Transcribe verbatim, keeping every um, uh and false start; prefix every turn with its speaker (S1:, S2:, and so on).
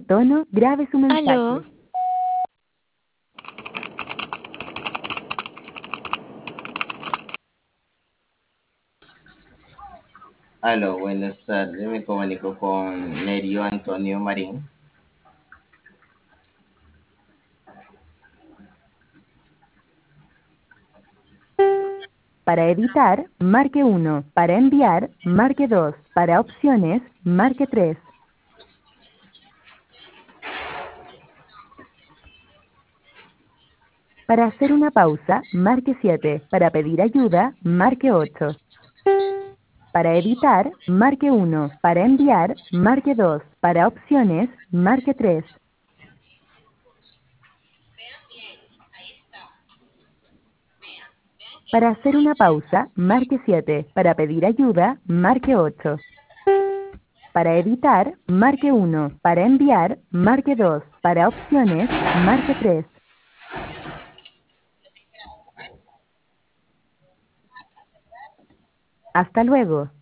S1: tono, grabe su
S2: Aló.
S1: mensaje.
S3: Aló, buenas tardes. Me comunico con Nerio Antonio Marín.
S1: Para editar, marque uno. Para enviar, marque dos. Para opciones, marque tres. Para hacer una pausa, marque siete. Para pedir ayuda, marque ocho. Para editar, marque uno. Para enviar, marque dos. Para opciones, marque tres. Para hacer una pausa, marque siete. Para pedir ayuda, marque ocho. Para editar, marque uno. Para enviar, marque dos. Para opciones, marque tres. Hasta luego.